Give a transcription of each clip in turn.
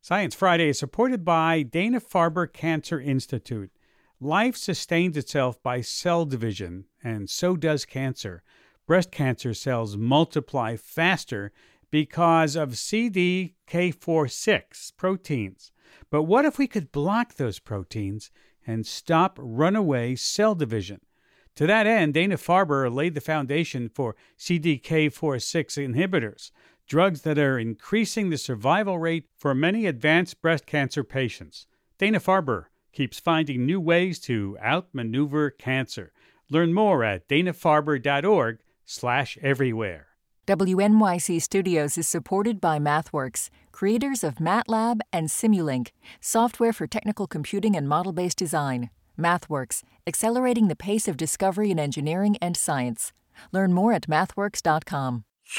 Science Friday is supported by Dana-Farber Cancer Institute. Life sustains itself by cell division, and so does cancer. Breast cancer cells multiply faster because of CDK4/6 proteins. But what if we could block those proteins and stop runaway cell division? To that end, Dana-Farber laid the foundation for CDK4/6 inhibitors, drugs that are increasing the survival rate for many advanced breast cancer patients. Dana-Farber keeps finding new ways to outmaneuver cancer. Learn more at danafarber.org/everywhere. WNYC Studios is supported by MathWorks, creators of MATLAB and Simulink, software for technical computing and model-based design. MathWorks, accelerating the pace of discovery in engineering and science. Learn more at mathworks.com.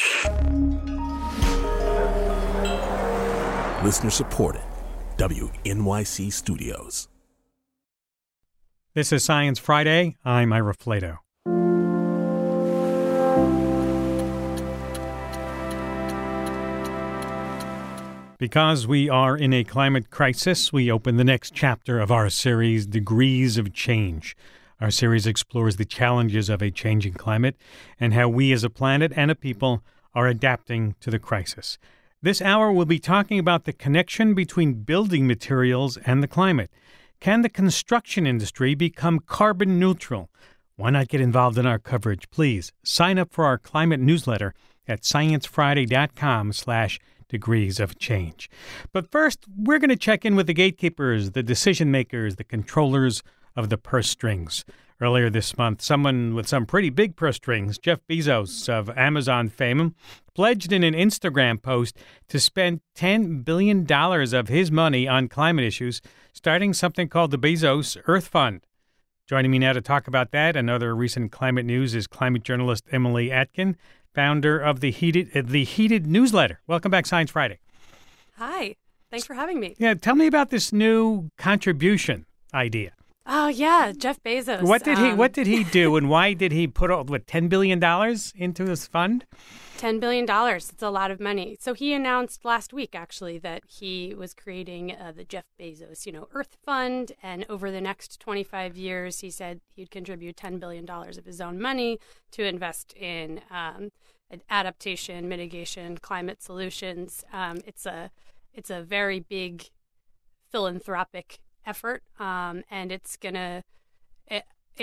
Listener supported. WNYC Studios. This is Science Friday. I'm Ira Flato. Because we are in a climate crisis, we open the next chapter of our series, Degrees of Change. Our series explores the challenges of a changing climate and how we as a planet and a people are adapting to the crisis. This hour we'll be talking about the connection between building materials and the climate. Can the construction industry become carbon neutral? Why not get involved in our coverage? Please sign up for our climate newsletter at sciencefriday.com/degrees of change. But first, we're going to check in with the gatekeepers, the decision makers, the controllers of the purse strings. Earlier this month, someone with some pretty big purse strings, Jeff Bezos of Amazon fame, pledged in an Instagram post to spend $10 billion of his money on climate issues, starting something called the Bezos Earth Fund. Joining me now to talk about that and other recent climate news is climate journalist Emily Atkin, founder of the Heated newsletter. Welcome back, Science Friday. Hi. Thanks for having me. Yeah, tell me about this new contribution idea. Oh, yeah, Jeff Bezos. What did he do, and why did he put $10 billion into this fund? $10 billion. It's a lot of money. So he announced last week, actually, that he was creating the Jeff Bezos, Earth Fund. And over the next 25 years, he said he'd contribute $10 billion of his own money to invest in adaptation, mitigation, climate solutions. It's a very big philanthropic effort, and it's gonna it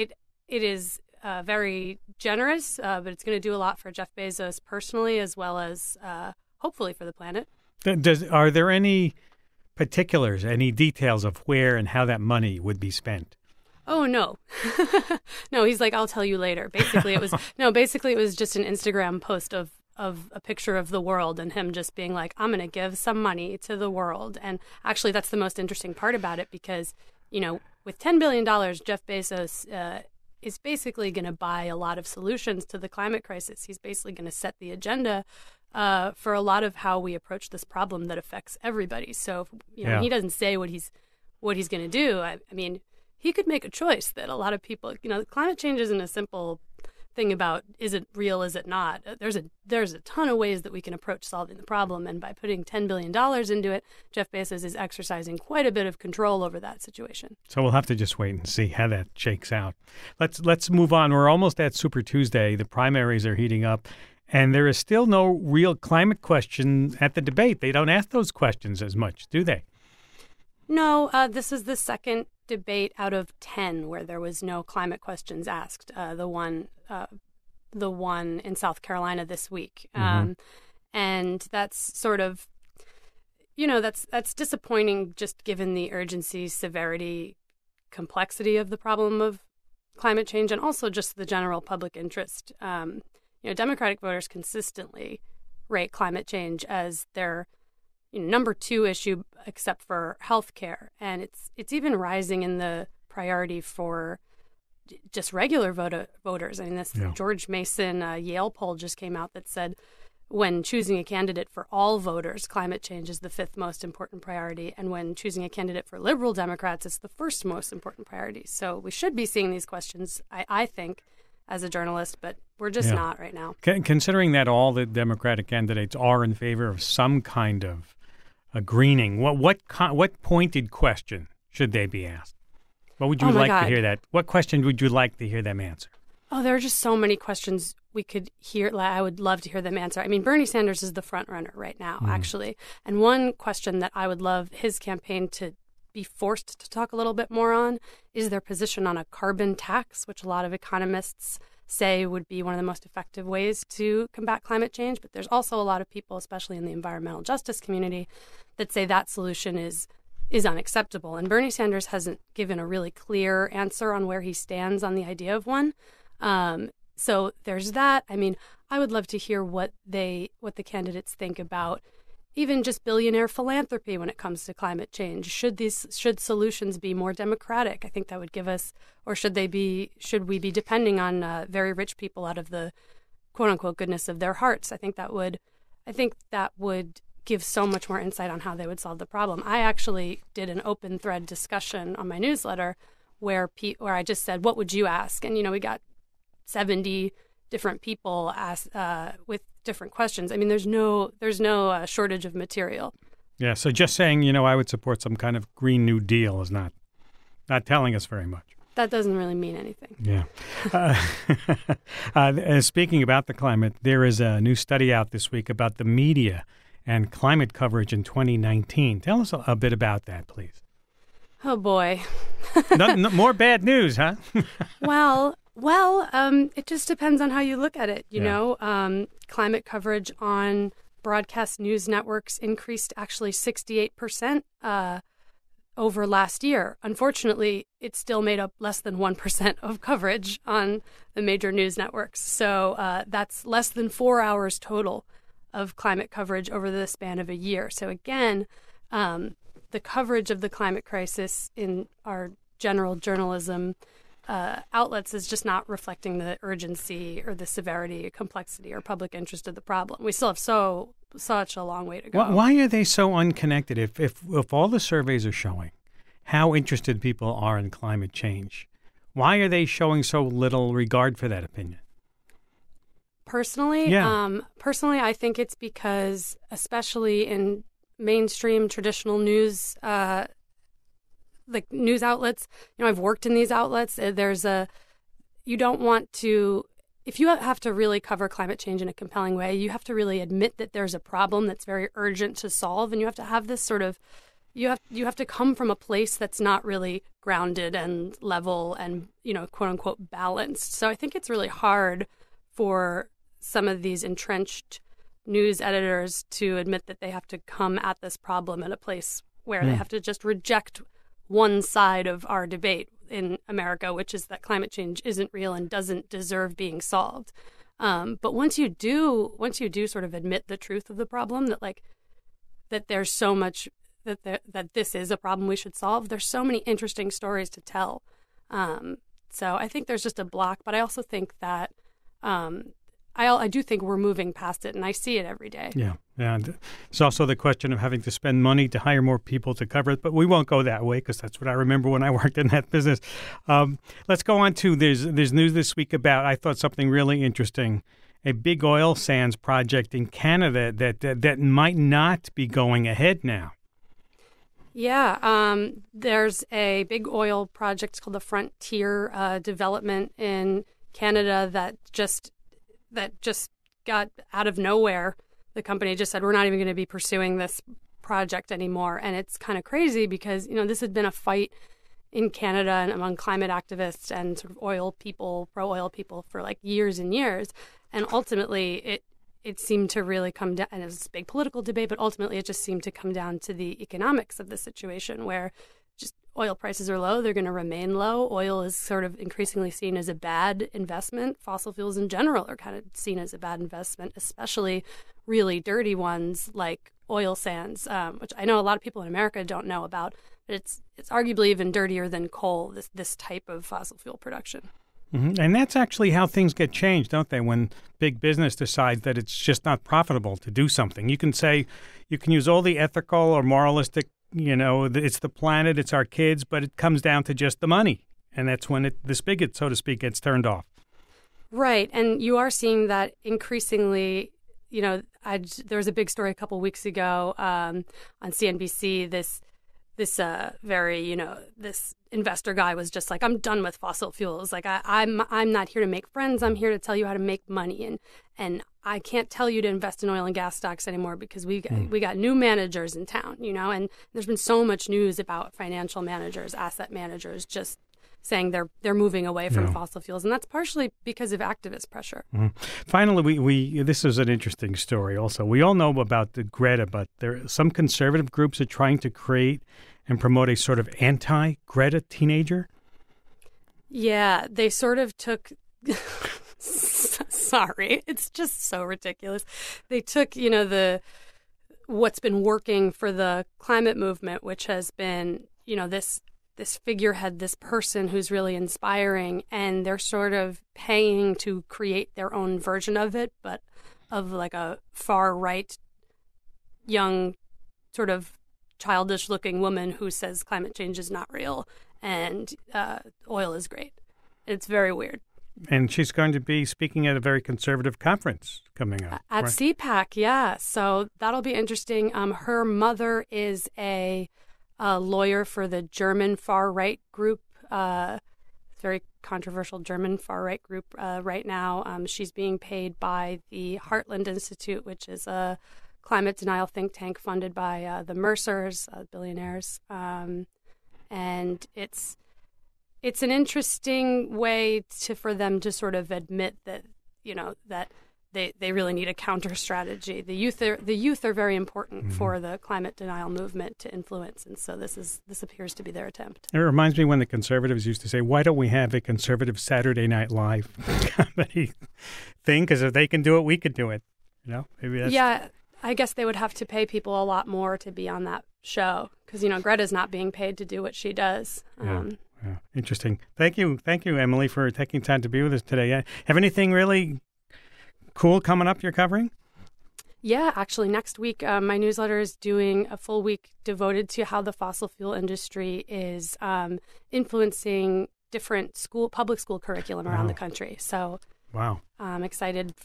is very generous, but it's going to do a lot for Jeff Bezos personally, as well as hopefully for the planet. Are there any particulars, any details of where and how that money would be spent? Oh, no. No, he's like, I'll tell you later. Basically, it was just an Instagram post of a picture of the world and him just being like, I'm going to give some money to the world. And actually, that's the most interesting part about it because, with $10 billion, Jeff Bezos is basically going to buy a lot of solutions to the climate crisis. He's basically going to set the agenda for a lot of how we approach this problem that affects everybody. So, he doesn't say what he's going to do. I mean, he could make a choice that a lot of people, climate change isn't a simple thing about is it real, is it not? There's a ton of ways that we can approach solving the problem, and by putting $10 billion into it, Jeff Bezos is exercising quite a bit of control over that situation. So we'll have to just wait and see how that shakes out. Let's move on. We're almost at Super Tuesday. The primaries are heating up, and there is still no real climate question at the debate. They don't ask those questions as much, do they? No, this is the second debate out of 10 where there was no climate questions asked. The one in South Carolina this week, and that's sort of, that's disappointing just given the urgency, severity, complexity of the problem of climate change, and also just the general public interest. Democratic voters consistently rate climate change as their number 2 issue, except for health care. And it's even rising in the priority for just regular voters. I mean, this George Mason Yale poll just came out that said when choosing a candidate for all voters, climate change is the 5th most important priority. And when choosing a candidate for liberal Democrats, it's the 1st most important priority. So we should be seeing these questions, I think, as a journalist, but we're just not right now. Considering that all the Democratic candidates are in favor of some kind of greening, what pointed question should they be asked? What would you like to hear that? What question would you like to hear them answer? Oh, there are just so many questions we could hear. I would love to hear them answer. I mean, Bernie Sanders is the front runner right now, actually. And one question that I would love his campaign to be forced to talk a little bit more on is their position on a carbon tax, which a lot of economists say would be one of the most effective ways to combat climate change. But there's also a lot of people, especially in the environmental justice community, that say that solution is unacceptable. And Bernie Sanders hasn't given a really clear answer on where he stands on the idea of one. So there's that. I mean, I would love to hear what the candidates think about even just billionaire philanthropy when it comes to climate change. Should solutions be more democratic? I think that would give us, or should we be depending on very rich people out of the quote unquote goodness of their hearts? I think that would give so much more insight on how they would solve the problem. I actually did an open thread discussion on my newsletter where I just said, what would you ask? And, we got 70 different people ask with different questions. I mean, there's no shortage of material. Yeah, so just saying, I would support some kind of Green New Deal is not telling us very much. That doesn't really mean anything. Yeah. Speaking about the climate, there is a new study out this week about the media and climate coverage in 2019. Tell us a bit about that, please. Oh, boy. no, more bad news, huh? Well, it just depends on how you look at it. You know, climate coverage on broadcast news networks increased actually 68% over last year. Unfortunately, it still made up less than 1% of coverage on the major news networks. So that's less than 4 hours total of climate coverage over the span of a year. So again, the coverage of the climate crisis in our general journalism outlets is just not reflecting the urgency or the severity, complexity, or public interest of the problem. We still have such a long way to go. Why are they so unconnected? If all the surveys are showing how interested people are in climate change, why are they showing so little regard for that opinion? Personally, I think it's because, especially in mainstream traditional news, like news outlets, I've worked in these outlets. You don't want to, if you have to really cover climate change in a compelling way, you have to really admit that there's a problem that's very urgent to solve, and you have to have this sort of, you have to come from a place that's not really grounded and level and, quote unquote balanced. So I think it's really hard for some of these entrenched news editors to admit that they have to come at this problem at a place where they have to just reject one side of our debate in America, which is that climate change isn't real and doesn't deserve being solved. But once you do sort of admit the truth of the problem, that there's so much that this is a problem we should solve, there's so many interesting stories to tell. So I think there's just a block, but I also think that I do think we're moving past it, and I see it every day. Yeah. And it's also the question of having to spend money to hire more people to cover it, but we won't go that way because that's what I remember when I worked in that business. Let's go on to, there's news this week about, I thought something really interesting, a big oil sands project in Canada that might not be going ahead now. Yeah, there's a big oil project called the Frontier Development in Canada that just got out of nowhere. The company just said, we're not even going to be pursuing this project anymore. And it's kind of crazy because, this had been a fight in Canada and among climate activists and sort of oil people, pro-oil people for like years and years. And ultimately, it seemed to really come down, and it was this big political debate, but ultimately it just seemed to come down to the economics of the situation where just oil prices are low, they're going to remain low. Oil is sort of increasingly seen as a bad investment. Fossil fuels in general are kind of seen as a bad investment, especially really dirty ones like oil sands, which I know a lot of people in America don't know about, but it's arguably even dirtier than coal, this type of fossil fuel production. Mm-hmm. And that's actually how things get changed, don't they? When big business decides that it's just not profitable to do something. You can use all the ethical or moralistic, it's the planet, it's our kids, but it comes down to just the money. And that's when the spigot, so to speak, gets turned off. Right. And you are seeing that increasingly, there was a big story a couple weeks ago on CNBC. This investor guy was just like, I'm done with fossil fuels. Like I'm not here to make friends. I'm here to tell you how to make money. And I can't tell you to invest in oil and gas stocks anymore because we got new managers in town, and there's been so much news about financial managers, asset managers, just saying they're moving away from fossil fuels, and that's partially because of activist pressure. Mm-hmm. Finally, we this is an interesting story. Also, we all know about the Greta, but some conservative groups are trying to create and promote a sort of anti-Greta teenager. Yeah, they sort of took. Sorry, it's just so ridiculous. They took what's been working for the climate movement, which has been this figurehead, this person who's really inspiring, and they're sort of paying to create their own version of it, but of like a far-right, young, sort of childish-looking woman who says climate change is not real and oil is great. It's very weird. And she's going to be speaking at a very conservative conference coming up. At right? CPAC, yeah. So that'll be interesting. Her mother is a lawyer for the German far-right group, very controversial German far-right group right now. She's being paid by the Heartland Institute, which is a climate denial think tank funded by the Mercers, billionaires. And it's an interesting way for them to sort of admit that, that they really need a counter strategy. The youth are very important for the climate denial movement to influence, and so this appears to be their attempt. It reminds me when the conservatives used to say, "Why don't we have a conservative Saturday Night Live comedy thing? Because if they can do it, we can do it." Maybe that's... Yeah, I guess they would have to pay people a lot more to be on that show because Greta's not being paid to do what she does. Yeah, interesting. Thank you, Emily, for taking time to be with us today. Have anything really cool coming up you're covering? Yeah, actually, next week, my newsletter is doing a full week devoted to how the fossil fuel industry is influencing different public school curriculum around the country. So, wow, I'm excited.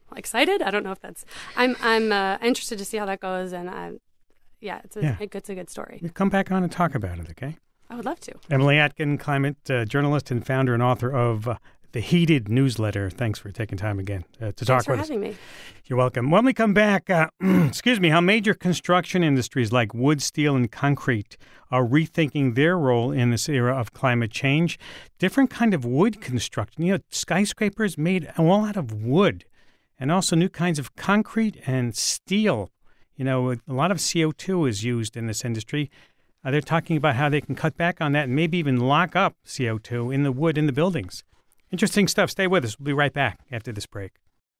I don't know if that's. I'm interested to see how that goes, and it's a good story. You come back on and talk about it, okay? I would love to. Emily Atkin, climate journalist and founder and author of The Heated Newsletter. Thanks for taking time again to talk with us. Thanks for having me. You're welcome. When we come back, how major construction industries like wood, steel, and concrete are rethinking their role in this era of climate change. Different kind of wood construction. Skyscrapers made all out of wood, and also new kinds of concrete and steel. A lot of CO2 is used in this industry. They're talking about how they can cut back on that and maybe even lock up CO2 in the wood in the buildings. Interesting stuff. Stay with us. We'll be right back after this break.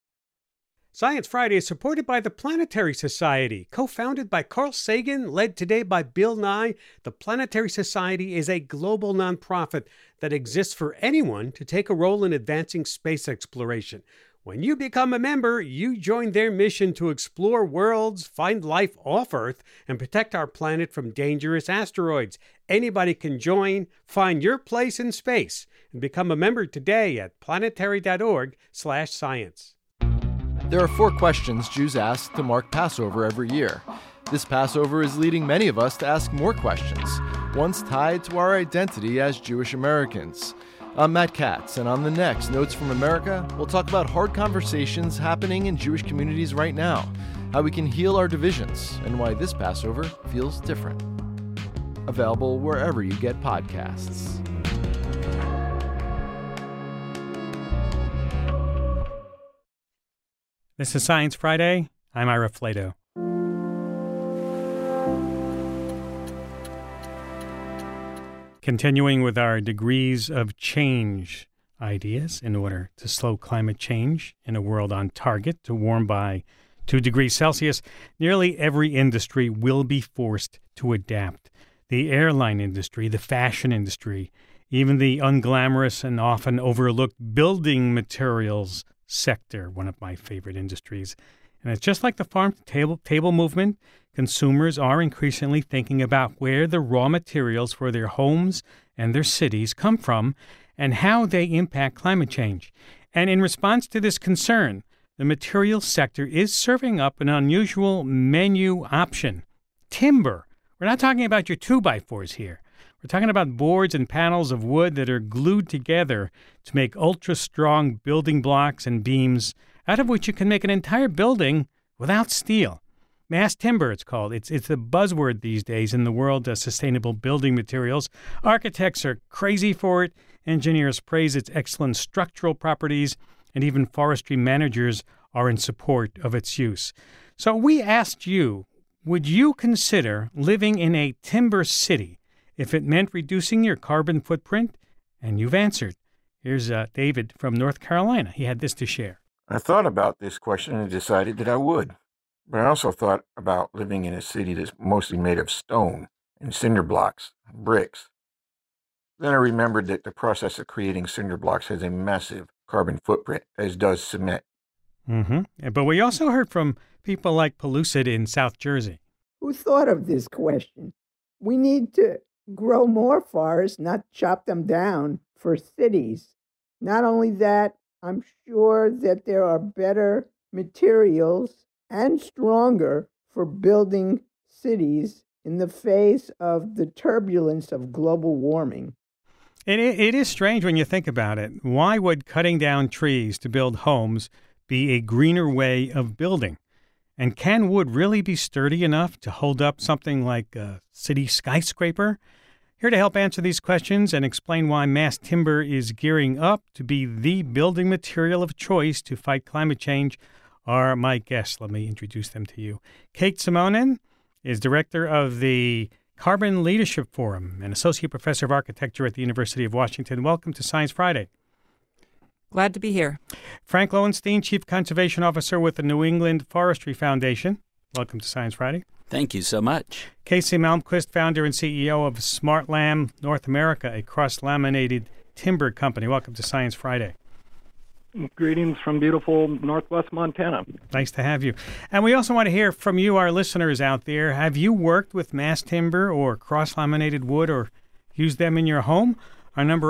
Science Friday is supported by the Planetary Society. Co-founded by Carl Sagan, led today by Bill Nye, the Planetary Society is a global nonprofit that exists for anyone to take a role in advancing space exploration. When you become a member, you join their mission to explore worlds, find life off Earth, and protect our planet from dangerous asteroids. Anybody can join. Find your place in space and become a member today at planetary.org/science. There are 4 questions Jews ask to mark Passover every year. This Passover is leading many of us to ask more questions, ones tied to our identity as Jewish Americans. I'm Matt Katz, and on the next Notes from America, we'll talk about hard conversations happening in Jewish communities right now, how we can heal our divisions, and why this Passover feels different. Available wherever you get podcasts. This is Science Friday. I'm Ira Flato. Continuing with our degrees of change ideas in order to slow climate change in a world on target to warm by 2 degrees Celsius, nearly every industry will be forced to adapt. The airline industry, the fashion industry, even the unglamorous and often overlooked building materials sector, one of my favorite industries. And it's just like the farm-to-table movement. Consumers are increasingly thinking about where the raw materials for their homes and their cities come from and how they impact climate change. And in response to this concern, the materials sector is serving up an unusual menu option. Timber. We're not talking about your 2x4s here. We're talking about boards and panels of wood that are glued together to make ultra-strong building blocks and beams, out of which you can make an entire building without steel. Mass timber, it's called. It's the buzzword these days in the world of sustainable building materials. Architects are crazy for it. Engineers praise its excellent structural properties, and even forestry managers are in support of its use. So we asked you, would you consider living in a timber city if it meant reducing your carbon footprint? And you've answered. Here's David from North Carolina. He had this to share. I thought about this question and decided that I would. But I also thought about living in a city that's mostly made of stone and cinder blocks, bricks. Then I remembered that the process of creating cinder blocks has a massive carbon footprint, as does cement. But we also heard from people like Pellucid in South Jersey. Who thought of this question? We need to grow more forests, not chop them down for cities. Not only that, I'm sure that there are better materials and stronger for building cities in the face of the turbulence of global warming. It is strange when you think about it. Why would cutting down trees to build homes be a greener way of building? And can wood really be sturdy enough to hold up something like a city skyscraper? Here to help answer these questions and explain why mass timber is gearing up to be the building material of choice to fight climate change are my guests. Let me introduce them to you. Kate Simonen is director of the Carbon Leadership Forum and associate professor of architecture at the University of Washington. Welcome to Science Friday. Glad to be here. Frank Lowenstein, chief conservation officer with the New England Forestry Foundation. Welcome to Science Friday. Thank you so much. Casey Malmquist, founder and CEO of SmartLam North America, a cross-laminated timber company. Welcome to Science Friday. Greetings from beautiful Northwest Montana. Nice to have you. And we also want to hear from you, our listeners out there. Have you worked with mass timber or cross-laminated wood or used them in your home? Our number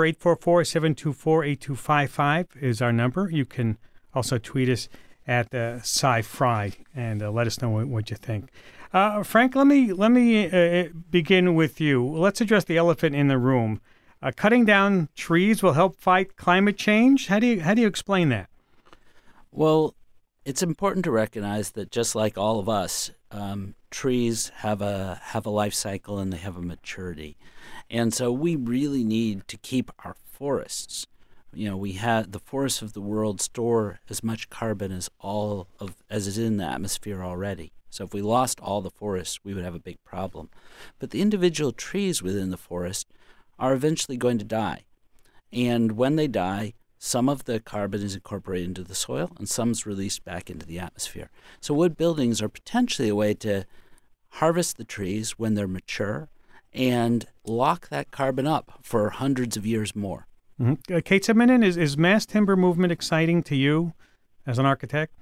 844-724-8255 is our number. You can also tweet us at SciFri and let us know what you think. Frank, let me begin with you. Let's address the elephant in the room. Cutting down trees will help fight climate change. How do you explain that? Well, it's important to recognize that just like all of us, trees have a life cycle and they have a maturity, and so we really need to keep our forests. The forests of the world store as much carbon as is in the atmosphere already. So if we lost all the forests, we would have a big problem. But the individual trees within the forest are eventually going to die. And when they die, some of the carbon is incorporated into the soil and some is released back into the atmosphere. So wood buildings are potentially a way to harvest the trees when they're mature and lock that carbon up for hundreds of years more. Mm-hmm. Kate Simonen, is mass timber movement exciting to you as an architect?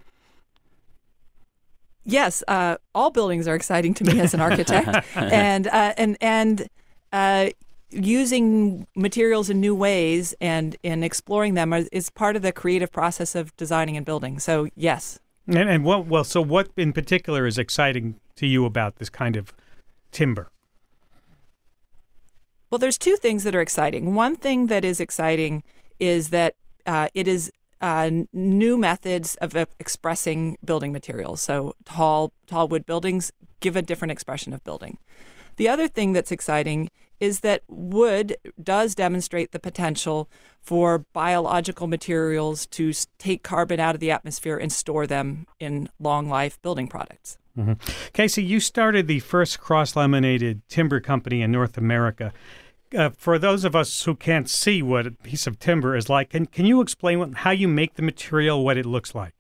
Yes, all buildings are exciting to me as an architect, and using materials in new ways and exploring them is part of the creative process of designing and building. So yes. And what in particular is exciting to you about this kind of timber? Well, there's two things that are exciting. One thing that is exciting is that it is new methods of expressing building materials. So tall wood buildings give a different expression of building. The other thing that's exciting is that wood does demonstrate the potential for biological materials to take carbon out of the atmosphere and store them in long-life building products. Mm-hmm. Casey, you started the first cross-laminated timber company in North America. For those of us who can't see what a piece of timber is like, can you explain how you make the material, what it looks like?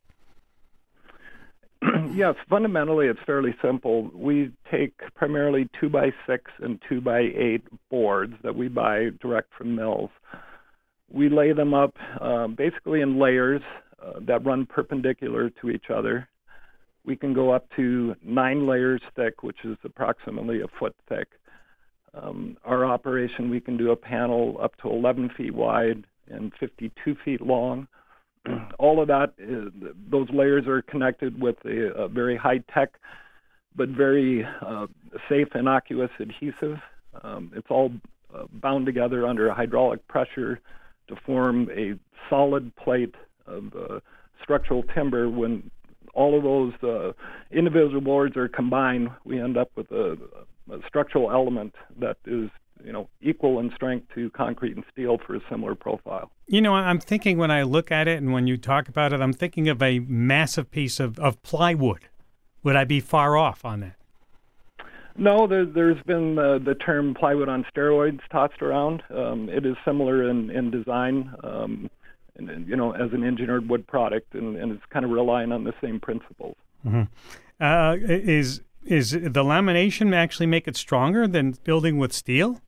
Yes, fundamentally it's fairly simple. We take primarily 2x6 and 2x8 boards that we buy direct from mills. We lay them up basically in layers that run perpendicular to each other. We can go up to 9 layers thick, which is approximately a foot thick. Our operation, we can do a panel up to 11 feet wide and 52 feet long. all of that, those layers are connected with a very high-tech but very safe, innocuous adhesive. It's all bound together under hydraulic pressure to form a solid plate of structural timber. When all of those individual boards are combined, we end up with a structural element that is equal in strength to concrete and steel for a similar profile. I'm thinking when I look at it and when you talk about it, I'm thinking of a massive piece of plywood. Would I be far off on that? No, there's been the term plywood on steroids tossed around. It is similar in design, as an engineered wood product, and it's kind of relying on the same principles. Mm-hmm. Is the lamination actually make it stronger than building with steel?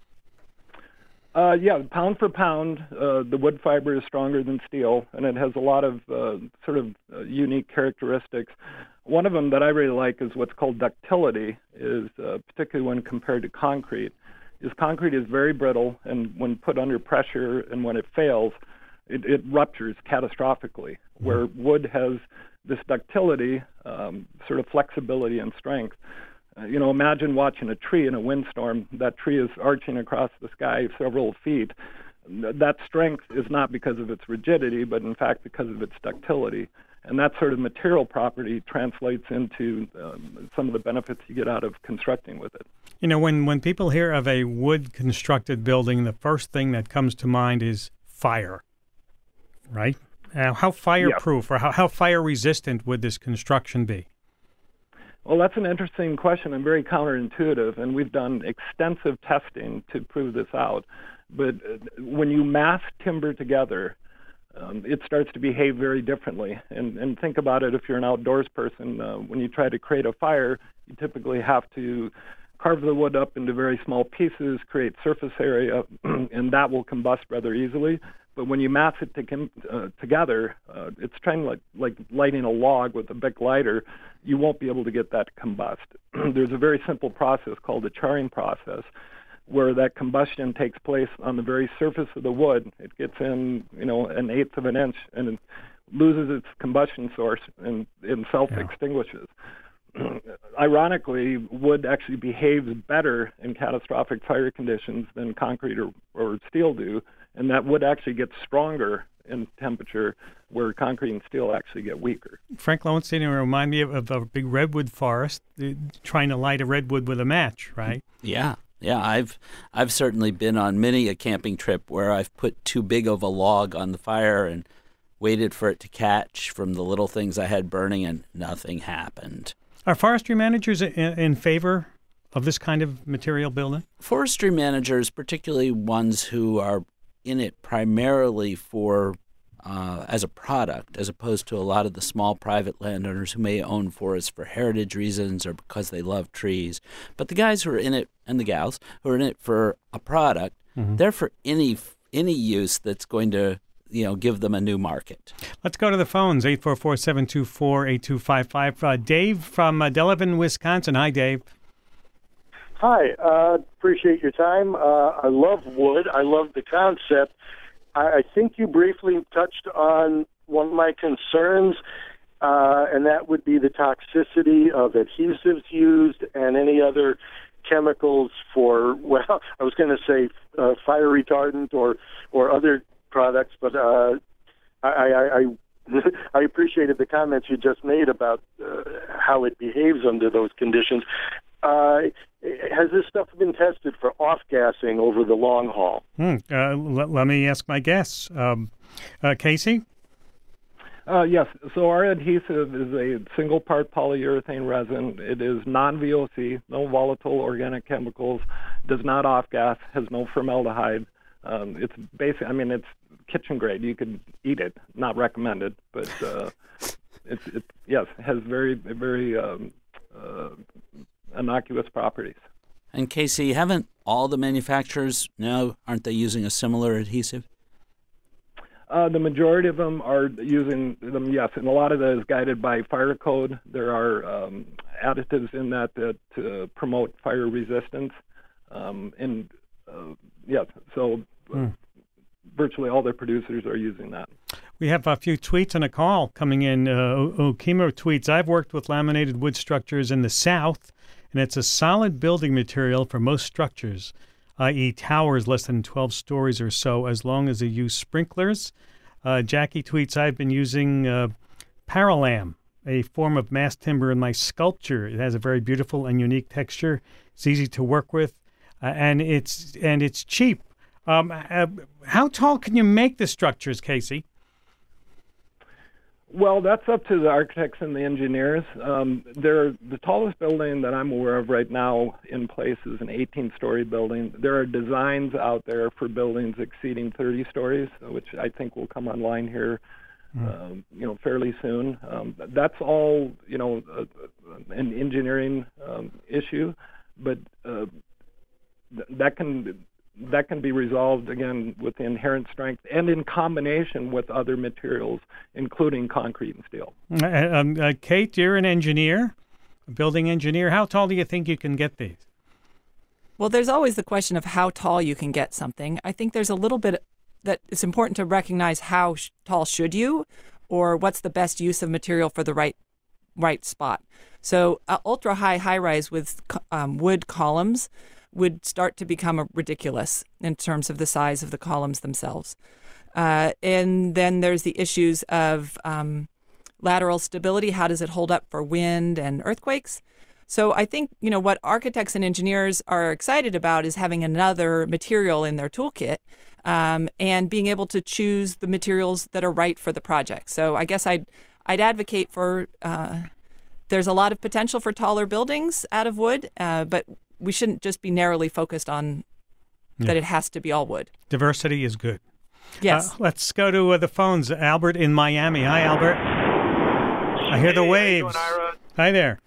Yeah, pound for pound, the wood fiber is stronger than steel, and it has a lot of unique characteristics. One of them that I really like is what's called ductility, is particularly when compared to concrete. Concrete is very brittle, and when put under pressure and when it fails, it ruptures catastrophically, where wood has this ductility, sort of flexibility and strength. Imagine watching a tree in a windstorm. That tree is arching across the sky several feet. That strength is not because of its rigidity, but in fact because of its ductility. And that sort of material property translates into some of the benefits you get out of constructing with it. When people hear of a wood-constructed building, the first thing that comes to mind is fire, right? How fireproof or how fire-resistant would this construction be? Well, that's an interesting question and very counterintuitive, and we've done extensive testing to prove this out. But when you mass timber together, it starts to behave very differently. And think about it, if you're an outdoors person, when you try to create a fire, you typically have to carve the wood up into very small pieces, create surface area, and that will combust rather easily. But when you mass it together, it's trying like lighting a log with a big lighter. You won't be able to get that to combust. There's a very simple process called the charring process, where that combustion takes place on the very surface of the wood. It gets in, an eighth of an inch, and it loses its combustion source and self-extinguishes. Ironically, wood actually behaves better in catastrophic fire conditions than concrete or steel do, and that wood actually gets stronger in temperature, where concrete and steel actually get weaker. Frank Lowenstein, you remind me of a big redwood forest, trying to light a redwood with a match, right? Yeah. I've certainly been on many a camping trip where I've put too big of a log on the fire and waited for it to catch from the little things I had burning, and nothing happened. Are forestry managers in favor of this kind of material building? Forestry managers, particularly ones who are in it primarily for as a product, as opposed to a lot of the small private landowners who may own forests for heritage reasons or because they love trees. But the guys who are in it, and the gals who are in it for a product, they're for any use that's going to give them a new market. Let's go to the phones, 844-724-8255. Dave from Delavan, Wisconsin. Hi, Dave. Hi. Appreciate your time. I love wood. I love the concept. I think you briefly touched on one of my concerns, and that would be the toxicity of adhesives used and any other chemicals for, I was going to say fire retardant or other products, but I appreciated the comments you just made about how it behaves under those conditions. Has this stuff been tested for off-gassing over the long haul? Let me ask my guests. Casey? Yes. So our adhesive is a single-part polyurethane resin. It is non-VOC, no volatile organic chemicals, does not off-gas, has no formaldehyde. It's basic. It's kitchen grade. You could eat it. Not recommended, but it has very, very innocuous properties. And Casey, haven't all the manufacturers now, aren't they using a similar adhesive? The majority of them are using them, yes, and a lot of that is guided by fire code. There are additives in that promote fire resistance. virtually all their producers are using that. We have a few tweets and a call coming in. Okimo tweets, I've worked with laminated wood structures in the South, and it's a solid building material for most structures, i.e. towers less than 12 stories or so, as long as they use sprinklers. Jackie tweets, I've been using Paralam, a form of mass timber in my sculpture. It has a very beautiful and unique texture. It's easy to work with, and it's cheap. How tall can you make the structures, Casey? Well, that's up to the architects and the engineers. The tallest building that I'm aware of right now in place is an 18-story building. There are designs out there for buildings exceeding 30 stories, which I think will come online here, fairly soon. That's all, an engineering issue, but that can be resolved, again, with the inherent strength and in combination with other materials, including concrete and steel. Kate, you're an engineer, a building engineer. How tall do you think you can get these? Well, there's always the question of how tall you can get something. I think there's a little bit that it's important to recognize how tall should you, or what's the best use of material for the right spot. So high-rise with wood columns would start to become ridiculous in terms of the size of the columns themselves. And then there's the issues of lateral stability. How does it hold up for wind and earthquakes? So I think, what architects and engineers are excited about is having another material in their toolkit and being able to choose the materials that are right for the project. So I guess I'd advocate for, there's a lot of potential for taller buildings out of wood, but we shouldn't just be narrowly focused on that it has to be all wood. Diversity is good. Yes. Let's go to the phones. Albert in Miami. Hi, Albert. I hear the waves. How you doing, Ira? Hi there.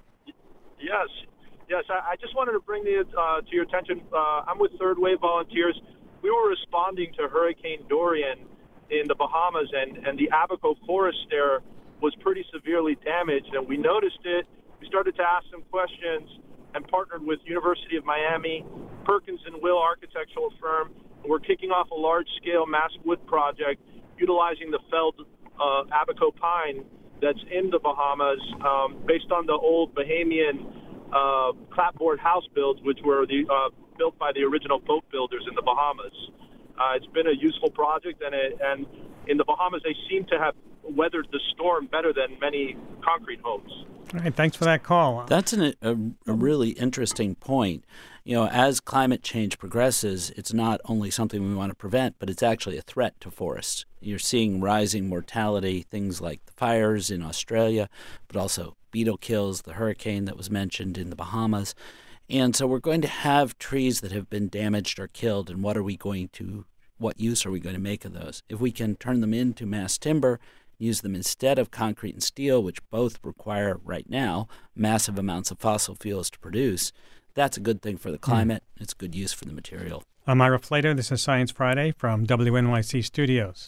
Yes. I just wanted to bring to your attention, I'm with Third Wave Volunteers. We were responding to Hurricane Dorian in the Bahamas, and the Abaco forest there was pretty severely damaged, and we noticed it. We started to ask some questions and partnered with University of Miami, Perkins & Will architectural firm. And we're kicking off a large-scale mass wood project utilizing the felled Abaco pine that's in the Bahamas, based on the old Bahamian clapboard house builds, which were built by the original boat builders in the Bahamas. It's been a useful project, and in the Bahamas, they seem to have weathered the storm better than many concrete homes. All right, thanks for that call. That's a really interesting point. As climate change progresses, it's not only something we want to prevent, but it's actually a threat to forests. You're seeing rising mortality, things like the fires in Australia, but also beetle kills, the hurricane that was mentioned in the Bahamas. And so we're going to have trees that have been damaged or killed, and what use are we going to make of those? If we can turn them into mass timber, use them instead of concrete and steel, which both require right now massive amounts of fossil fuels to produce, that's a good thing for the climate. It's good use for the material. I'm Ira Flater. This is Science Friday from WNYC Studios.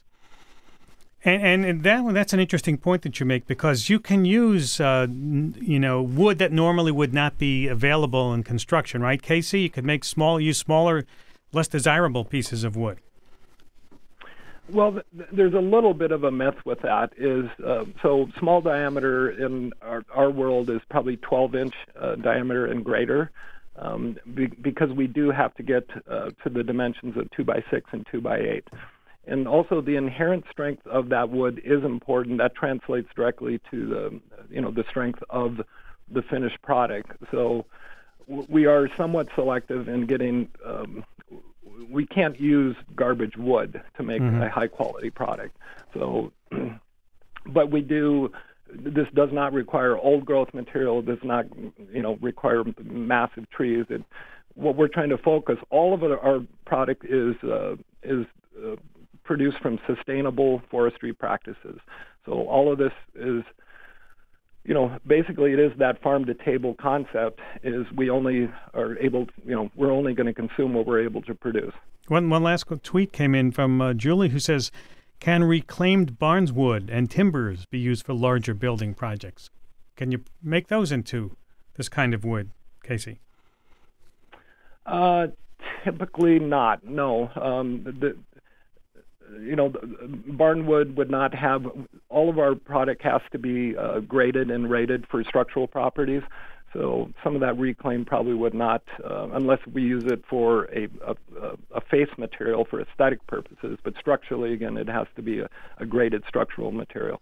And that's an interesting point that you make, because you can use, wood that normally would not be available in construction, right, Casey? You could use smaller, less desirable pieces of wood. Well, there's a little bit of a myth with that. So small diameter in our world is probably 12-inch diameter and greater, because we do have to get to the dimensions of 2x6 and 2x8. And also the inherent strength of that wood is important. That translates directly to the strength of the finished product. So we are somewhat selective in getting. We can't use garbage wood to make a high quality product. So, but we do. This does not require old growth material. Does not require massive trees. What we're trying to focus, all of our product is produced from sustainable forestry practices. So all of this is, basically it is that farm to table concept. Is we only are able to, we're only going to consume what we're able to produce. One last tweet came in from Julie, who says, "Can reclaimed barns wood and timbers be used for larger building projects? Can you make those into this kind of wood, Casey?" Typically not. No. Barnwood would not have, all of our product has to be graded and rated for structural properties. So some of that reclaim probably would not, unless we use it for a face material for aesthetic purposes. But structurally, again, it has to be a graded structural material.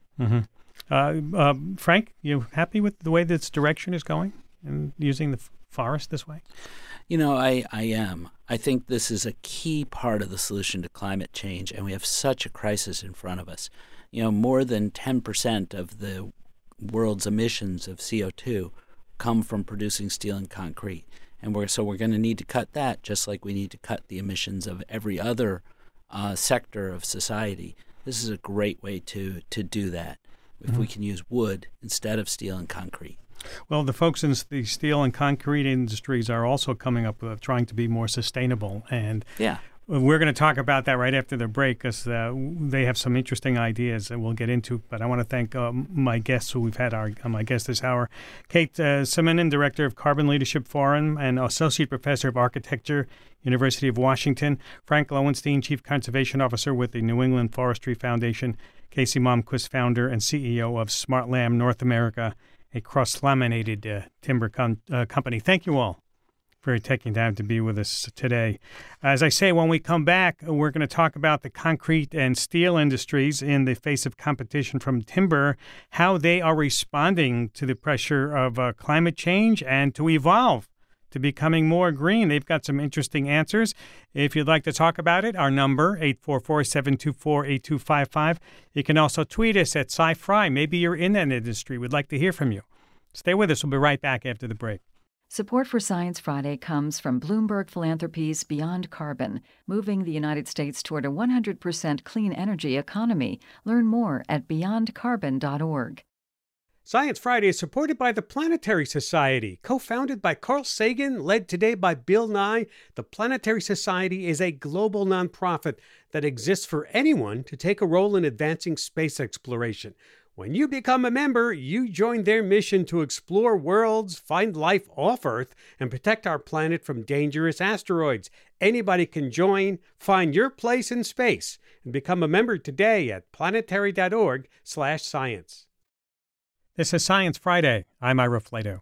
Mm-hmm. Frank, you happy with the way this direction is going and using the forest this way? I am. I think this is a key part of the solution to climate change, and we have such a crisis in front of us. More than 10% of the world's emissions of CO2 come from producing steel and concrete. And we're going to need to cut that, just like we need to cut the emissions of every other sector of society. This is a great way to do that, if we can use wood instead of steel and concrete. Well, the folks in the steel and concrete industries are also coming up with trying to be more sustainable. And we're going to talk about that right after the break, because they have some interesting ideas that we'll get into. But I want to thank my guests who we've had my guest this hour. Kate Simonen, Director of Carbon Leadership Forum and Associate Professor of Architecture, University of Washington. Frank Lowenstein, Chief Conservation Officer with the New England Forestry Foundation. Casey Malmquist, Founder and CEO of SmartLam North America, a cross-laminated timber company. Thank you all for taking time to be with us today. As I say, when we come back, we're going to talk about the concrete and steel industries in the face of competition from timber, how they are responding to the pressure of climate change and to evolve to becoming more green. They've got some interesting answers. If you'd like to talk about it, our number, 844-724-8255. You can also tweet us at SciFry. Maybe you're in that industry. We'd like to hear from you. Stay with us. We'll be right back after the break. Support for Science Friday comes from Bloomberg Philanthropies Beyond Carbon, moving the United States toward a 100% clean energy economy. Learn more at beyondcarbon.org. Science Friday is supported by the Planetary Society. Co-founded by Carl Sagan, led today by Bill Nye, the Planetary Society is a global nonprofit that exists for anyone to take a role in advancing space exploration. When you become a member, you join their mission to explore worlds, find life off Earth, and protect our planet from dangerous asteroids. Anybody can join. Find your place in space and become a member today at planetary.org/science. This is Science Friday. I'm Ira Flato.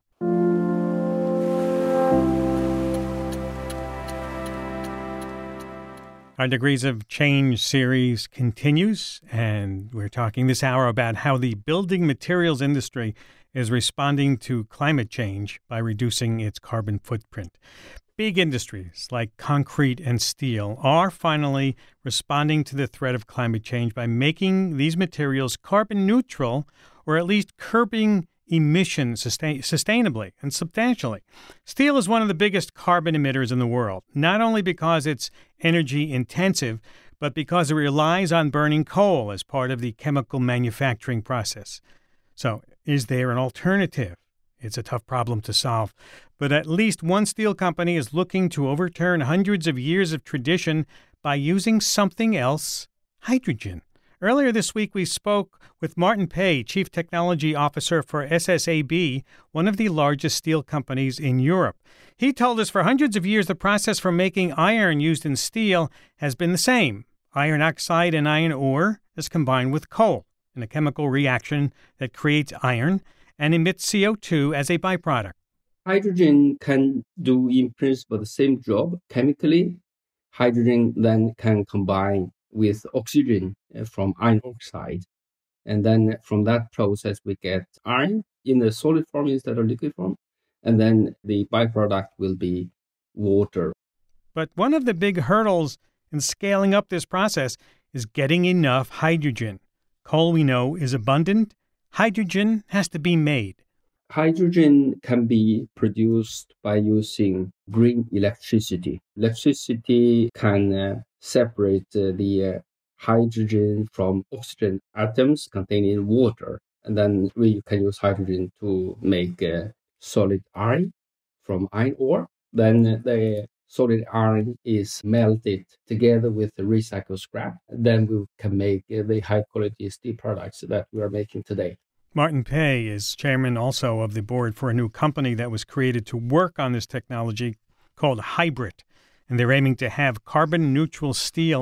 Our Degrees of Change series continues, and we're talking this hour about how the building materials industry is responding to climate change by reducing its carbon footprint. Big industries like concrete and steel are finally responding to the threat of climate change by making these materials carbon neutral, or at least curbing emissions sustainably and substantially. Steel is one of the biggest carbon emitters in the world, not only because it's energy intensive, but because it relies on burning coal as part of the chemical manufacturing process. So, is there an alternative? It's a tough problem to solve. But at least one steel company is looking to overturn hundreds of years of tradition by using something else, hydrogen. Earlier this week, we spoke with Martin Pei, Chief Technology Officer for SSAB, one of the largest steel companies in Europe. He told us for hundreds of years, the process for making iron used in steel has been the same. Iron oxide and iron ore is combined with coal in a chemical reaction that creates iron and emits CO2 as a byproduct. Hydrogen can do, in principle, the same job chemically. Hydrogen then can combine with oxygen from iron oxide. And then from that process, we get iron in the solid form instead of liquid form. And then the byproduct will be water. But one of the big hurdles in scaling up this process is getting enough hydrogen. Coal, we know, is abundant. Hydrogen has to be made. Hydrogen can be produced by using green electricity. Electricity can separate the hydrogen from oxygen atoms contained in water. And then we can use hydrogen to make solid iron from iron ore. Then the solid iron is melted together with the recycled scrap. Then we can make the high-quality steel products that we are making today. Martin Pei is chairman also of the board for a new company that was created to work on this technology called Hybrit. And they're aiming to have carbon-neutral steel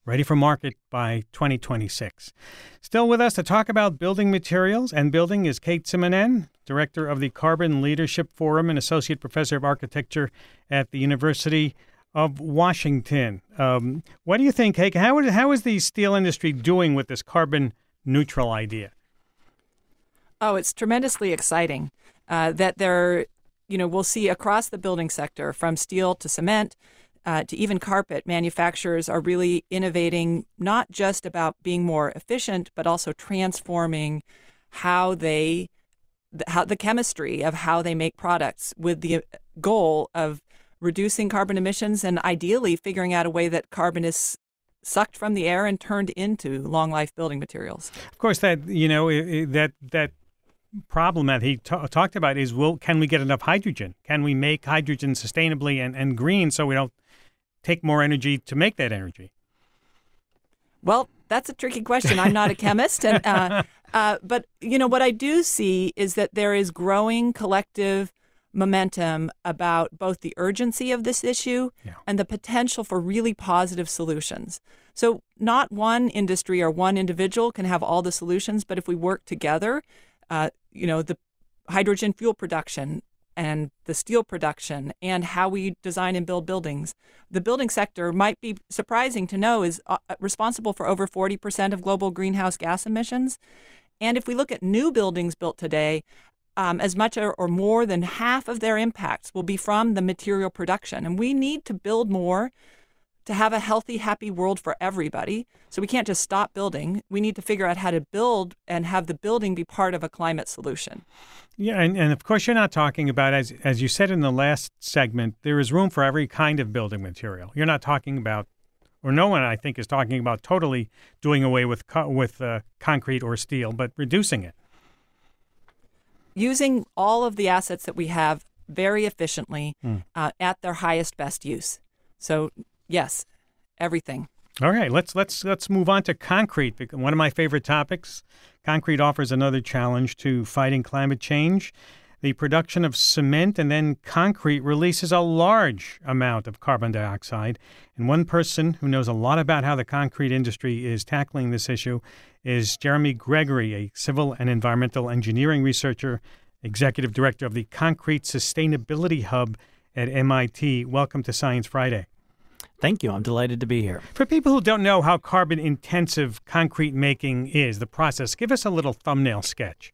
ready for market by 2026. Still with us to talk about building materials and building is Kate Simonen, Director of the Carbon Leadership Forum and Associate Professor of Architecture at the University of Washington. What do you think, Kate? How is the steel industry doing with this carbon neutral idea? Oh, it's tremendously exciting that we'll see across the building sector, from steel to cement, to even carpet, manufacturers are really innovating, not just about being more efficient, but also transforming how the chemistry of how they make products, with the goal of reducing carbon emissions and ideally figuring out a way that carbon is sucked from the air and turned into long life building materials. Of course, that problem that he talked about is, can we get enough hydrogen? Can we make hydrogen sustainably and green so we don't take more energy to make that energy? Well, that's a tricky question. I'm not a chemist, but what I do see is that there is growing collective momentum about both the urgency of this issue and the potential for really positive solutions. So not one industry or one individual can have all the solutions, but if we work together, the hydrogen fuel production and the steel production and how we design and build buildings. The building sector, might be surprising to know, is responsible for over 40% of global greenhouse gas emissions. And if we look at new buildings built today, as much or more than half of their impacts will be from the material production. And we need to build more to have a healthy, happy world for everybody. So we can't just stop building. We need to figure out how to build and have the building be part of a climate solution. Yeah, and of course you're not talking about, as you said in the last segment, there is room for every kind of building material. You're not talking about, or no one I think is talking about totally doing away with concrete or steel, but reducing it. Using all of the assets that we have very efficiently at their highest, best use. So yes, everything. All right, let's move on to concrete. One of my favorite topics. Concrete offers another challenge to fighting climate change. The production of cement and then concrete releases a large amount of carbon dioxide. And one person who knows a lot about how the concrete industry is tackling this issue is Jeremy Gregory, a civil and environmental engineering researcher, executive director of the Concrete Sustainability Hub at MIT. Welcome to Science Friday. Thank you. I'm delighted to be here. For people who don't know how carbon-intensive concrete making is, the process, give us a little thumbnail sketch.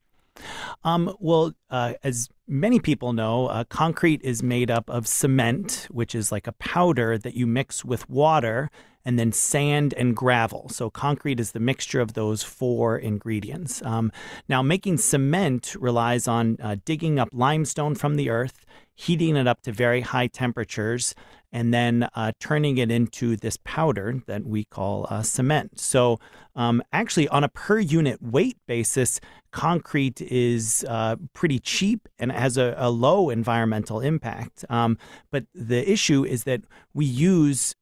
As many people know, concrete is made up of cement, which is like a powder that you mix with water, and then sand and gravel. So concrete is the mixture of those four ingredients. Now, making cement relies on digging up limestone from the earth, heating it up to very high temperatures, and then turning it into this powder that we call cement. So actually, on a per unit weight basis, concrete is pretty cheap and has a low environmental impact. But the issue is that we use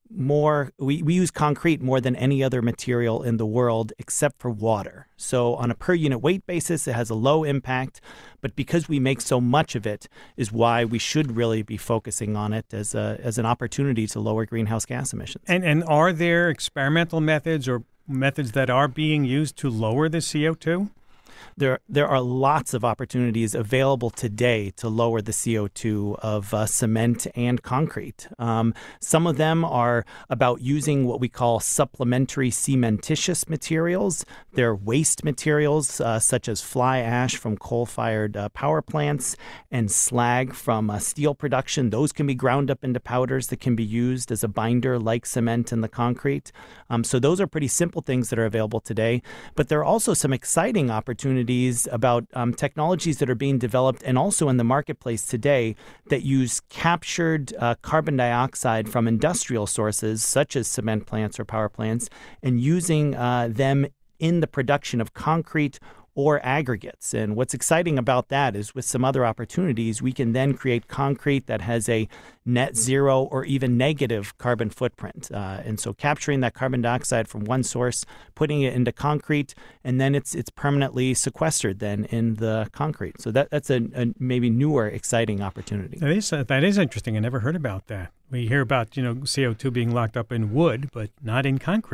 concrete more than any other material in the world except for water. So on a per unit weight basis, it has a low impact, but because we make so much of it is why we should really be focusing on it as an opportunity to lower greenhouse gas emissions. And are there experimental methods or methods that are being used to lower the CO2? There are lots of opportunities available today to lower the CO2 of cement and concrete. Some of them are about using what we call supplementary cementitious materials. They're waste materials such as fly ash from coal-fired power plants and slag from steel production. Those can be ground up into powders that can be used as a binder like cement in the concrete. So those are pretty simple things that are available today. But there are also some exciting opportunities about technologies that are being developed and also in the marketplace today that use captured carbon dioxide from industrial sources such as cement plants or power plants and using them in the production of concrete or aggregates. And what's exciting about that is with some other opportunities, we can then create concrete that has a net zero or even negative carbon footprint. And so capturing that carbon dioxide from one source, putting it into concrete, and then it's permanently sequestered then in the concrete. So that's a maybe newer, exciting opportunity. That is interesting. I never heard about that. We hear about, CO2 being locked up in wood, but not in concrete.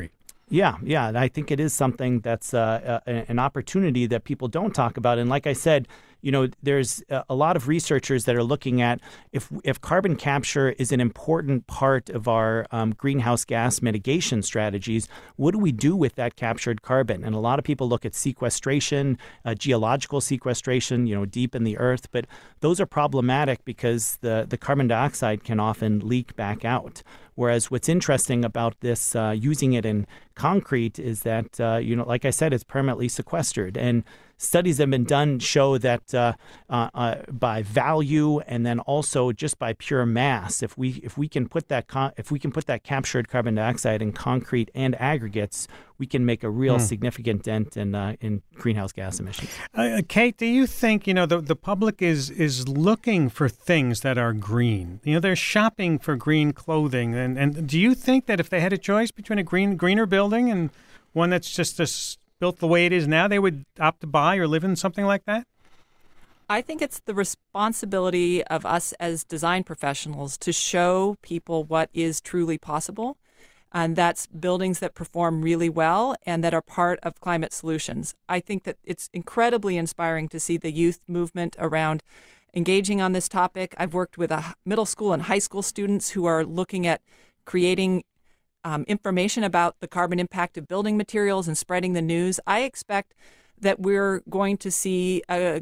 Yeah. And I think it is something that's an opportunity that people don't talk about. And like I said, there's a lot of researchers that are looking at if carbon capture is an important part of our greenhouse gas mitigation strategies, what do we do with that captured carbon? And a lot of people look at sequestration, geological sequestration, deep in the earth, but those are problematic because the carbon dioxide can often leak back out. Whereas what's interesting about this, using it in concrete, is that, like I said, it's permanently sequestered. And studies that have been done show that by value and then also just by pure mass, if we can put that captured carbon dioxide in concrete and aggregates, we can make a real significant dent in greenhouse gas emissions. Kate, do you think the public is looking for things that are green? They're shopping for green clothing, and do you think that if they had a choice between a greener building and one that's just built the way it is now, they would opt to buy or live in something like that? I think it's the responsibility of us as design professionals to show people what is truly possible. And that's buildings that perform really well and that are part of climate solutions. I think that it's incredibly inspiring to see the youth movement around engaging on this topic. I've worked with middle school and high school students who are looking at creating information about the carbon impact of building materials and spreading the news. I expect that we're going to see a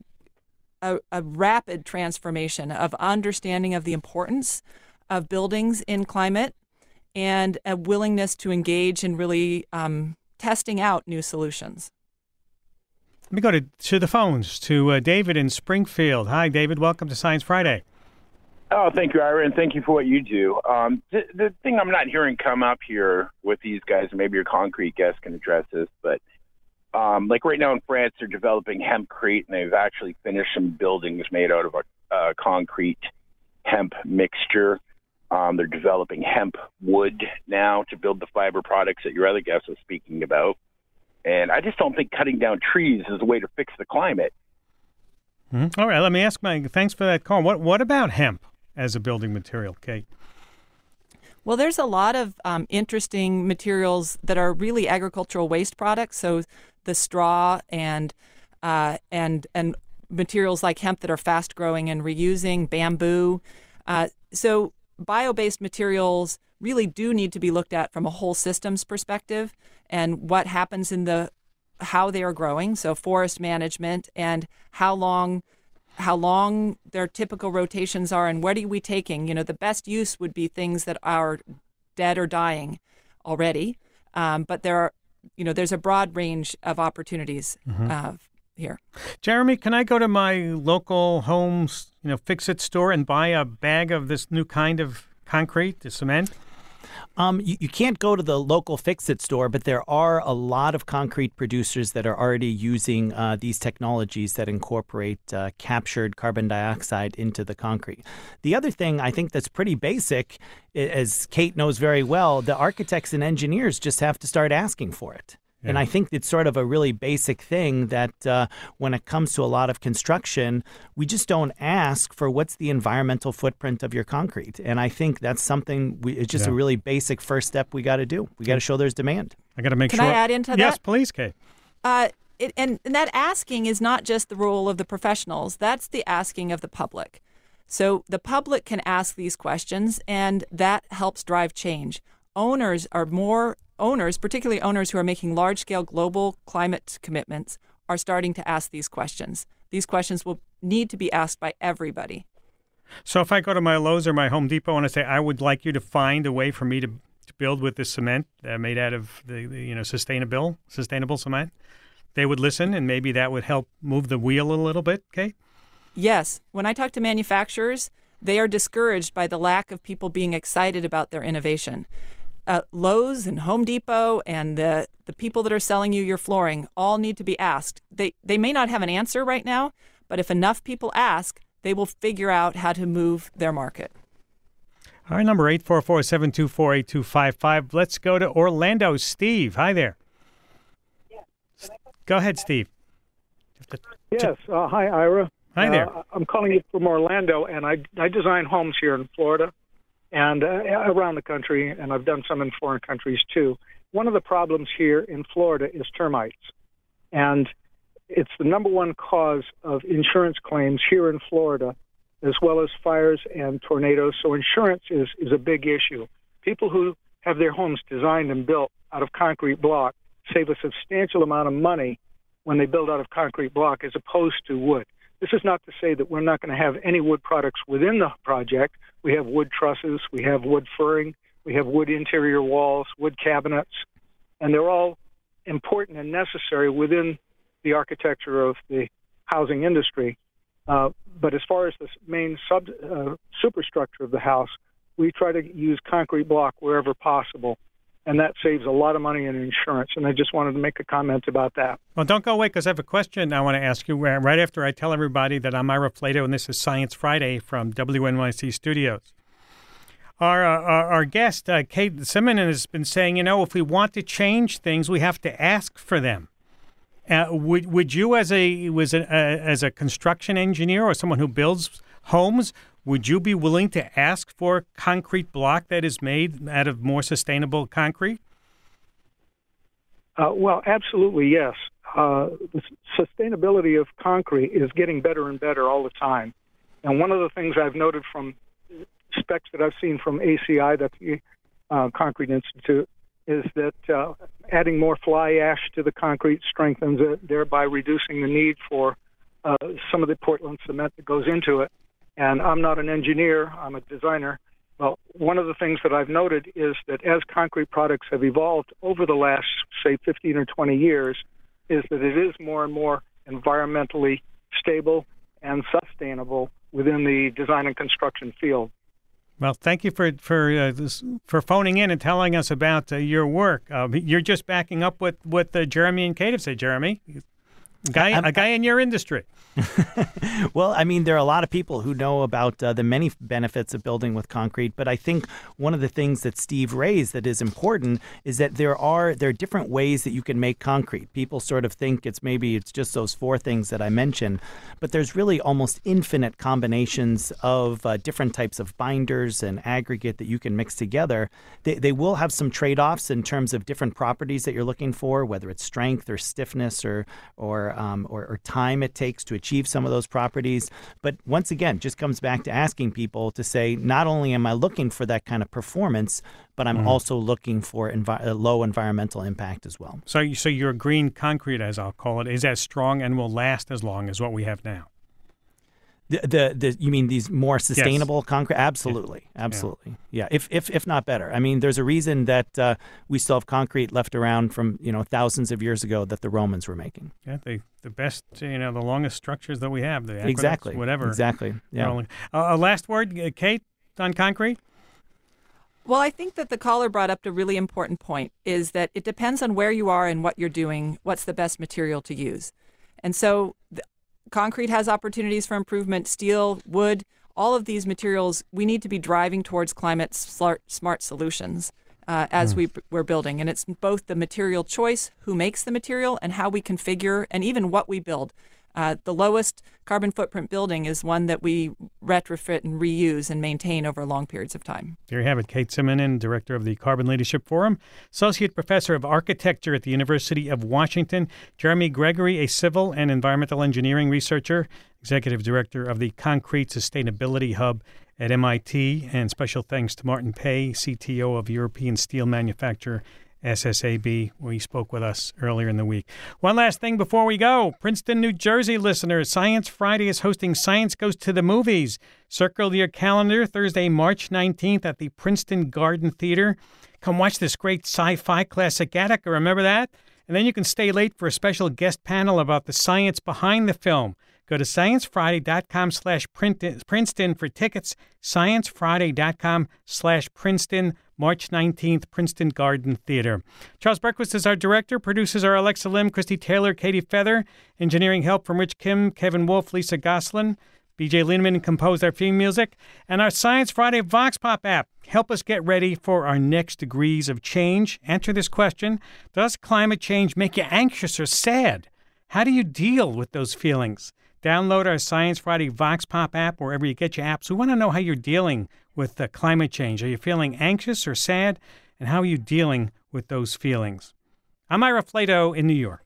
rapid transformation of understanding of the importance of buildings in climate and a willingness to engage in really testing out new solutions. Let me go to the phones, to David in Springfield. Hi, David. Welcome to Science Friday. Oh, thank you, Ira, and thank you for what you do. The thing I'm not hearing come up here with these guys, and maybe your concrete guest can address this, but like right now in France, they're developing hempcrete, and they've actually finished some buildings made out of a concrete hemp mixture. They're developing hemp wood now to build the fiber products that your other guest was speaking about. And I just don't think cutting down trees is a way to fix the climate. Mm-hmm. All right, let me ask thanks for that call. What about hemp as a building material, Kate? Well, there's a lot of interesting materials that are really agricultural waste products. So the straw and materials like hemp that are fast growing and reusing, bamboo. So bio-based materials really do need to be looked at from a whole systems perspective and what happens in how they are growing. So forest management and how long their typical rotations are and what are we taking. The best use would be things that are dead or dying already. But there's a broad range of opportunities here. Jeremy, can I go to my local home, fix-it store and buy a bag of this new kind of concrete, the cement? You can't go to the local fix-it store, but there are a lot of concrete producers that are already using these technologies that incorporate captured carbon dioxide into the concrete. The other thing I think that's pretty basic, as Kate knows very well, the architects and engineers just have to start asking for it. Yeah. And I think it's sort of a really basic thing that when it comes to a lot of construction, we just don't ask for what's the environmental footprint of your concrete. And I think that's something, it's just a really basic first step we got to do. We got to show there's demand. I got to make sure. Can I add into that? Yes, please, Kate. And that asking is not just the role of the professionals. That's the asking of the public. So the public can ask these questions, and that helps drive change. Owners, particularly owners who are making large-scale global climate commitments, are starting to ask these questions. These questions will need to be asked by everybody. So if I go to my Lowe's or my Home Depot and I say, I would like you to find a way for me to build with this cement made out of the sustainable cement, they would listen, and maybe that would help move the wheel a little bit, Kate? Yes. When I talk to manufacturers, they are discouraged by the lack of people being excited about their innovation. Lowe's and Home Depot and the people that are selling you your flooring all need to be asked. They may not have an answer right now, but if enough people ask, they will figure out how to move their market. All right, number 844-724-8255. Let's go to Orlando. Steve, hi there. Go ahead, Steve. Yes. Hi, Ira. Hi there. I'm calling you from Orlando, and I design homes here in Florida. and around the country, and I've done some in foreign countries too. One of the problems here in Florida is termites, and it's the number one cause of insurance claims here in Florida, as well as fires and tornadoes. So insurance is a big issue. People who have their homes designed and built out of concrete block save a substantial amount of money when they build out of concrete block as opposed to wood. This is not to say that we're not going to have any wood products within the project. We have wood trusses, we have wood furring, we have wood interior walls, wood cabinets, and they're all important and necessary within the architecture of the housing industry. But as far as the main superstructure of the house, we try to use concrete block wherever possible, and that saves a lot of money in insurance. And I just wanted to make a comment about that. Well, don't go away, because I have a question I want to ask you right after I tell everybody that I'm Ira Flato, and this is Science Friday from WNYC Studios. Our guest, Kate Simonen, has been saying, if we want to change things, we have to ask for them. Would you, as a construction engineer or someone who builds homes, would you be willing to ask for concrete block that is made out of more sustainable concrete? Well, absolutely, yes. The sustainability of concrete is getting better and better all the time. And one of the things I've noted from specs that I've seen from ACI, that's the Concrete Institute, is that adding more fly ash to the concrete strengthens it, thereby reducing the need for some of the Portland cement that goes into it. And I'm not an engineer, I'm a designer. Well, one of the things that I've noted is that as concrete products have evolved over the last, say, 15 or 20 years, is that it is more and more environmentally stable and sustainable within the design and construction field. Well, thank you for phoning in and telling us about your work. You're just backing up what Jeremy and Kate have said, Jeremy. A guy in your industry. Well, I mean, there are a lot of people who know about the many benefits of building with concrete, but I think one of the things that Steve raised that is important is that there are different ways that you can make concrete. People sort of think it's just those four things that I mentioned, but there's really almost infinite combinations of different types of binders and aggregate that you can mix together. They will have some trade-offs in terms of different properties that you're looking for, whether it's strength or stiffness or time it takes to achieve some of those properties. But once again, just comes back to asking people to say, not only am I looking for that kind of performance, but I'm also looking for low environmental impact as well. So your green concrete, as I'll call it, is as strong and will last as long as what we have now. You mean these more sustainable concrete? Absolutely, absolutely. Yeah, if not better. I mean, there's a reason that we still have concrete left around from thousands of years ago that the Romans were making. Yeah, the best, the longest structures that we have, the aqueducts, exactly, whatever. Exactly. Yeah. Last word, Kate, on concrete. Well, I think that the caller brought up a really important point, is that it depends on where you are and what you're doing, what's the best material to use. And so concrete has opportunities for improvement, steel, wood, all of these materials, we need to be driving towards climate smart solutions as we're building. And it's both the material choice, who makes the material, and how we configure, and even what we build. The lowest carbon footprint building is one that we retrofit and reuse and maintain over long periods of time. There you have it. Kate Simonen, director of the Carbon Leadership Forum, associate professor of architecture at the University of Washington. Jeremy Gregory, a civil and environmental engineering researcher, executive director of the Concrete Sustainability Hub at MIT. And special thanks to Martin Pei, CTO of European steel manufacturer SSAB, where he spoke with us earlier in the week. One last thing before we go. Princeton, New Jersey listeners, Science Friday is hosting Science Goes to the Movies. Circle your calendar, Thursday, March 19th at the Princeton Garden Theater. Come watch this great sci-fi classic, Gattaca, remember that? And then you can stay late for a special guest panel about the science behind the film. Go to sciencefriday.com/Princeton for tickets. sciencefriday.com/Princeton, March 19th, Princeton Garden Theater. Charles Berquist is our director. Producers are Alexa Lim, Christy Taylor, Katie Feather. Engineering help from Rich Kim, Kevin Wolf, Lisa Goslin. BJ Lindeman composed our theme music. And our Science Friday Vox Pop app. Help us get ready for our next degrees of change. Answer this question. Does climate change make you anxious or sad? How do you deal with those feelings? Download our Science Friday Vox Pop app wherever you get your apps. We want to know how you're dealing with climate change? Are you feeling anxious or sad? And how are you dealing with those feelings? I'm Ira Flato in New York.